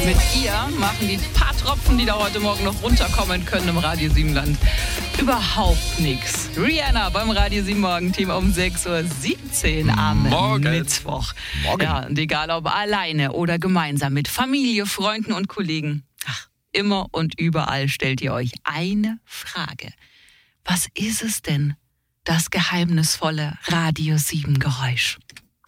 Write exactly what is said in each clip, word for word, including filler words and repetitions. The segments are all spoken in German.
Mit ihr machen die paar Tropfen, die da heute Morgen noch runterkommen können im Radio sieben Land, überhaupt nichts. Rihanna beim Radio sieben Morgenteam um sechs Uhr siebzehn am Morgen. Mittwoch. Morgen. Ja, und egal ob alleine oder gemeinsam mit Familie, Freunden und Kollegen, ach, immer und überall stellt ihr euch eine Frage. Was ist es denn, das geheimnisvolle Radio sieben Geräusch?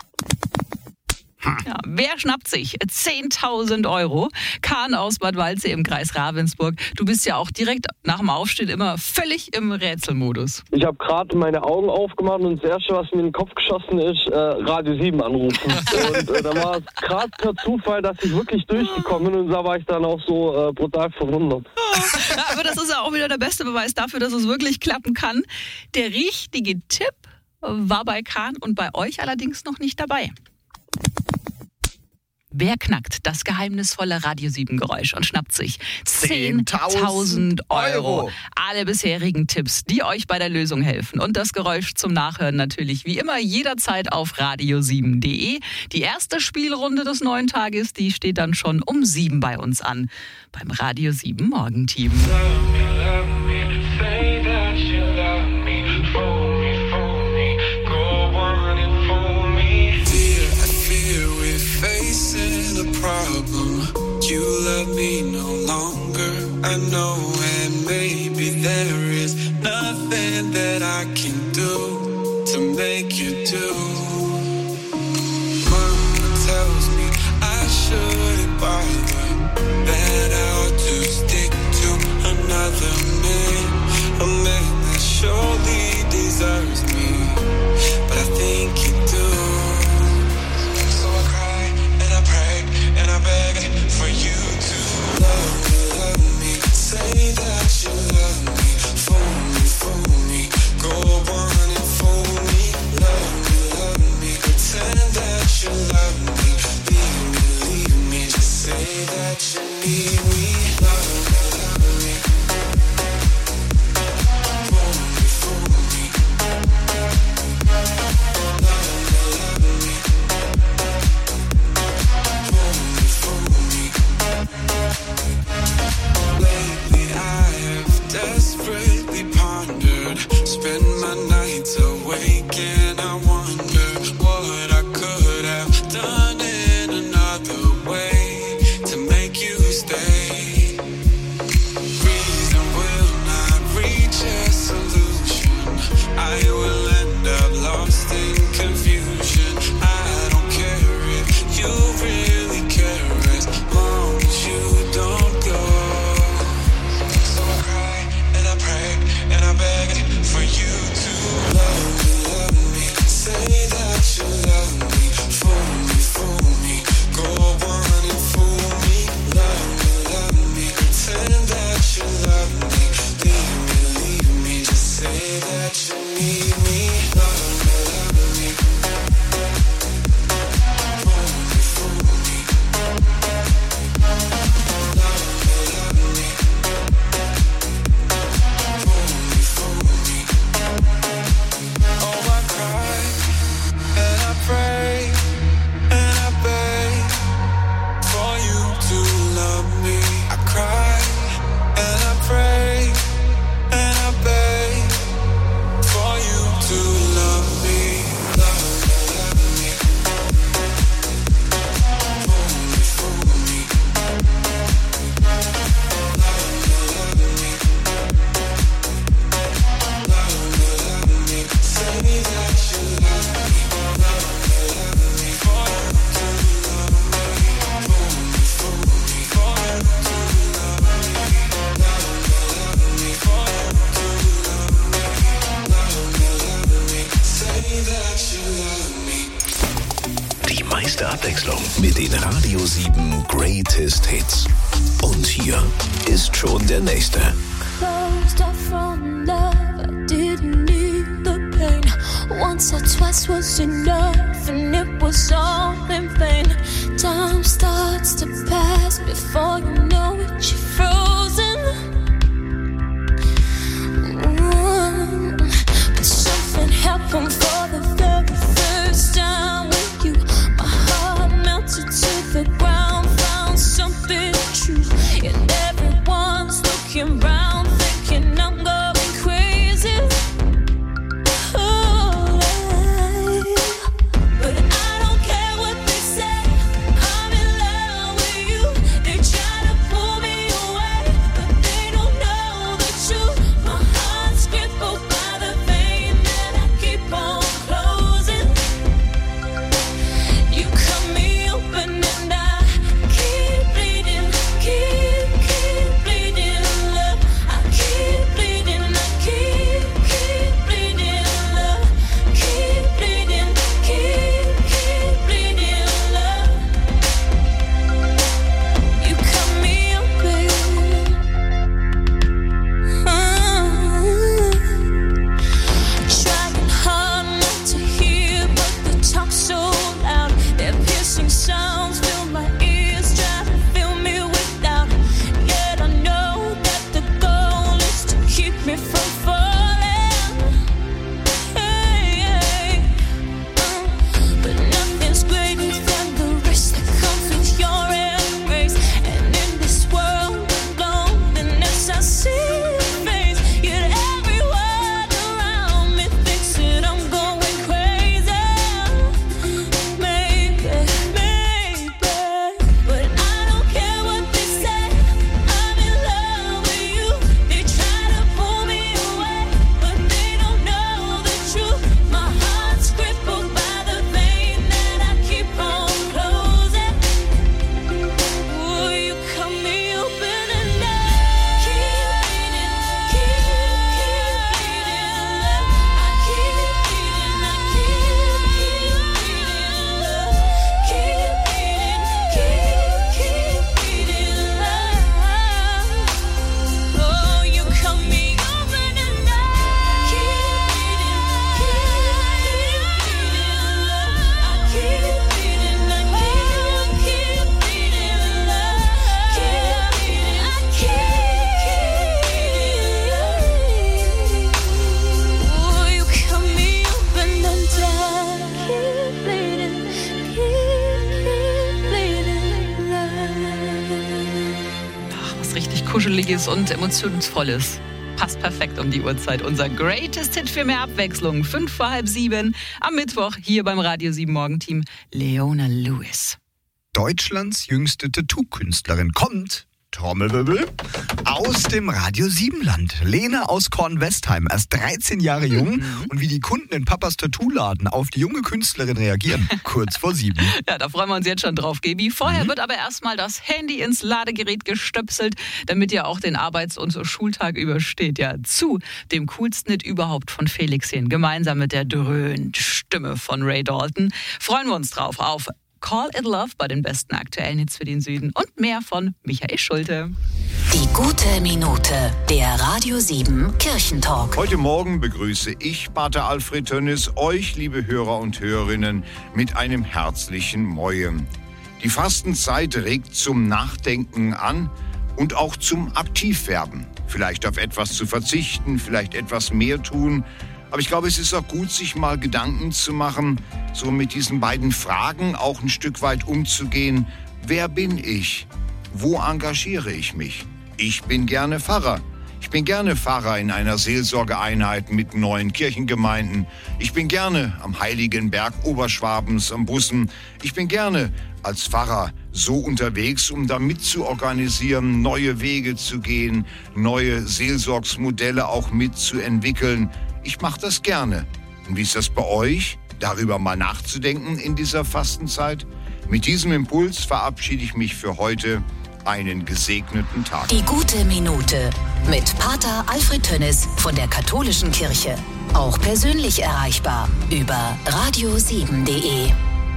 Ja, wer schnappt sich zehntausend Euro? Kahn aus Bad Waldsee im Kreis Ravensburg. Du bist ja auch direkt nach dem Aufstehen immer völlig im Rätselmodus. Ich habe gerade meine Augen aufgemacht und das Erste, was mir in den Kopf geschossen ist, äh, Radio sieben anrufen. Und äh, da war es krass per Zufall, dass ich wirklich durchgekommen bin und da war ich dann auch so äh, brutal verwundert. Ja, aber das ist ja auch wieder der beste Beweis dafür, dass es wirklich klappen kann. Der richtige Tipp war bei Kahn und bei euch allerdings noch nicht dabei. Wer knackt das geheimnisvolle Radio sieben Geräusch und schnappt sich zehntausend Euro? Alle bisherigen Tipps, die euch bei der Lösung helfen. Und das Geräusch zum Nachhören natürlich wie immer jederzeit auf radio sieben punkt de. Die erste Spielrunde des neuen Tages, die steht dann schon um sieben bei uns an. Beim Radio sieben Morgenteam. Problem. You love me no longer, I know, and maybe there is nothing that I can do to make you do. Mama tells me I shouldn't bother, that I ought to stick to another man, a man that surely deserves me, but I think you do. I beg for you to love me, love me. Say that you love me. Fool me, fool me. Go on and fool me. Love me, love me. Pretend that you love me. Leave me, leave me. Just say that you need me. Love me, love me. Fool me, fool me. Love me, love me. Lately I have desperately pondered, spend my nights awake and I wonder what I could have done in another way to make you stay. Reason will not reach a solution, I will end up lost in confusion. I don't care if you really care as long as you don't go. So I cry and I pray and I beg for you to love me, love me. Say that you love me. Fool me, fool me. Go on and fool me. Love me, love me. Pretend that you love me. Leave me, leave me. Just say that you need me. Love me, love me. Fool me, fool me. Love me, love me. Fool me, fool me. Oh, I cry and I pray and I beg for you to love me. I cry and I pray and I beg for you to love me. Love me, love me. Fool me, fool me. Love me, love me. Love me, love me. Say that you love me. Love me, love me. For you to love me. Fool me, fool me. For you to love me. Love me, love me. For you to love me. Love me, love me. Say that you love me. Die meiste Abwechslung mit den Radio sieben Greatest Hits. Und hier ist schon der nächste. Closed off from love, I didn't need the pain. Once or twice was enough, and it was all in vain. Time starts to pass before you know it, you're frozen. Mm. But something happened for the very first time with you. My heart melted to the ground, found something richtig Kuscheliges und Emotionsvolles. Passt perfekt um die Uhrzeit. Unser Greatest Hit für mehr Abwechslung. Fünf vor halb sieben am Mittwoch hier beim Radio sieben Morgenteam. Leona Lewis. Deutschlands jüngste Tattoo-Künstlerin kommt, Trommelwirbel, aus dem Radio sieben Land. Lena aus Kornwestheim, erst dreizehn Jahre jung. Mhm. Und wie die Kunden in Papas Tattoo-Laden auf die junge Künstlerin reagieren, kurz vor sieben. Ja, da freuen wir uns jetzt schon drauf, Gabi. Vorher mhm. wird aber erstmal das Handy ins Ladegerät gestöpselt, damit ihr auch den Arbeits- und Schultag übersteht. Ja, zu dem coolsten Hit überhaupt von Felix hin, gemeinsam mit der dröhnen Stimme von Ray Dalton. Freuen wir uns drauf auf Call It Love bei den besten aktuellen Hits für den Süden und mehr von Michael Schulte. Die gute Minute, der Radio sieben Kirchentalk. Heute Morgen begrüße ich, Pater Alfred Tönnis, euch, liebe Hörer und Hörerinnen, mit einem herzlichen Moje. Die Fastenzeit regt zum Nachdenken an und auch zum Aktivwerden. Vielleicht auf etwas zu verzichten, vielleicht etwas mehr tun. Aber ich glaube, es ist auch gut, sich mal Gedanken zu machen, so mit diesen beiden Fragen auch ein Stück weit umzugehen. Wer bin ich? Wo engagiere ich mich? Ich bin gerne Pfarrer. Ich bin gerne Pfarrer in einer Seelsorgeeinheit mit neuen Kirchengemeinden. Ich bin gerne am Heiligen Berg Oberschwabens am Bussen. Ich bin gerne als Pfarrer so unterwegs, um da mit zu organisieren, neue Wege zu gehen, neue Seelsorgsmodelle auch mitzuentwickeln. Ich mache das gerne. Und wie ist das bei euch? Darüber mal nachzudenken in dieser Fastenzeit? Mit diesem Impuls verabschiede ich mich für heute. Einen gesegneten Tag. Die gute Minute mit Pater Alfred Tönnis von der Katholischen Kirche. Auch persönlich erreichbar über radio sieben punkt de.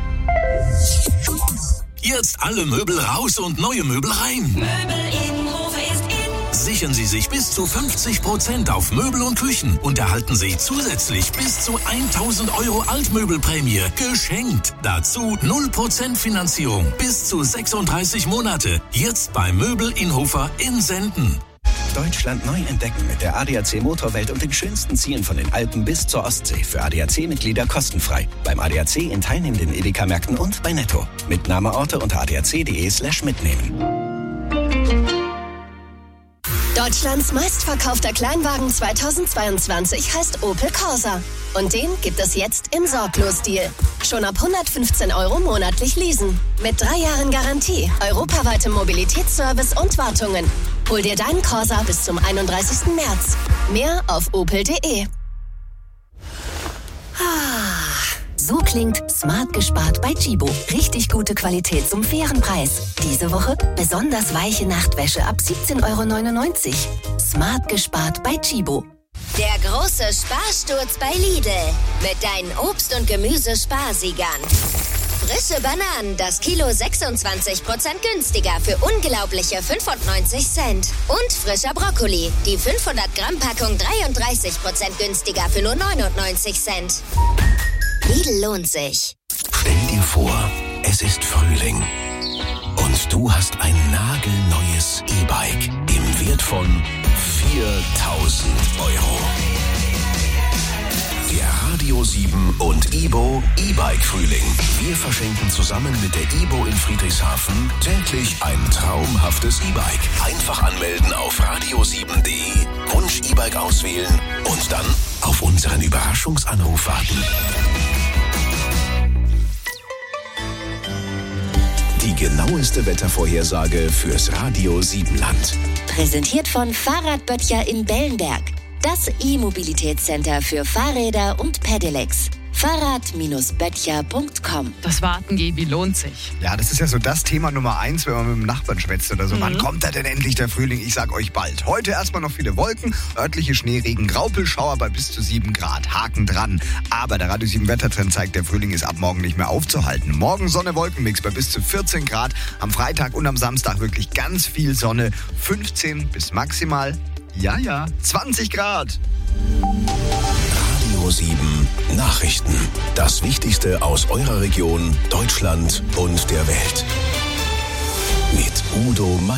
Jetzt alle Möbel raus und neue Möbel rein. Möbelinnenhof ist in. Sichern Sie sich bis zu fünfzig Prozent auf Möbel und Küchen und erhalten Sie zusätzlich bis zu tausend Euro Altmöbelprämie geschenkt. Dazu null Prozent Finanzierung bis zu sechsunddreißig Monate. Jetzt bei Möbel-Innhofer in Senden. Deutschland neu entdecken mit der A D A C Motorwelt und den schönsten Zielen von den Alpen bis zur Ostsee. Für A D A C-Mitglieder kostenfrei. Beim A D A C in teilnehmenden Edeka-Märkten und bei Netto. Mitnahmeorte unter adac.de slash mitnehmen. Deutschlands meistverkaufter Kleinwagen zweitausendzweiundzwanzig heißt Opel Corsa. Und den gibt es jetzt im Sorglos-Deal. Schon ab hundertfünfzehn Euro monatlich leasen. Mit drei Jahren Garantie, europaweitem Mobilitätsservice und Wartungen. Hol dir deinen Corsa bis zum einunddreißigsten März. Mehr auf opel punkt de. So klingt smart gespart bei Tchibo. Richtig gute Qualität zum fairen Preis. Diese Woche besonders weiche Nachtwäsche ab siebzehn Euro neunundneunzig. Smart gespart bei Tchibo. Der große Sparsturz bei Lidl. Mit deinen Obst- und Gemüsesparsiegern. Frische Bananen, das Kilo sechsundzwanzig Prozent günstiger für unglaubliche fünfundneunzig Cent. Und frischer Brokkoli, die fünfhundert Gramm Packung dreiunddreißig Prozent günstiger für nur neunundneunzig Cent. Lidl lohnt sich. Stell dir vor, es ist Frühling und du hast ein nagelneues E-Bike im Wert von viertausend Euro. Der Radio sieben und Ibo E-Bike-Frühling. Wir verschenken zusammen mit der Ibo in Friedrichshafen täglich ein traumhaftes E-Bike. Einfach anmelden auf radio sieben punkt de, Wunsch E-Bike auswählen und dann auf unseren Überraschungsanruf warten. Die genaueste Wettervorhersage fürs Radio sieben Land. Präsentiert von Fahrradböttcher in Bellenberg. Das E-Mobilitätscenter für Fahrräder und Pedelecs. Fahrrad Böttcher punkt com. Das Warten, Gabi, lohnt sich. Ja, das ist ja so das Thema Nummer eins, wenn man mit dem Nachbarn schwätzt oder so. Mhm. Wann kommt da denn endlich der Frühling? Ich sag euch bald. Heute erstmal noch viele Wolken, örtliche Schneeregen, Graupelschauer bei bis zu sieben Grad. Haken dran. Aber der Radio sieben Wettertrend zeigt, der Frühling ist ab morgen nicht mehr aufzuhalten. Morgen Sonne-Wolkenmix bei bis zu vierzehn Grad. Am Freitag und am Samstag wirklich ganz viel Sonne. fünfzehn bis maximal, ja, ja, zwanzig Grad. Radio sieben Nachrichten. Das Wichtigste aus eurer Region, Deutschland und der Welt. Mit Udo Meier.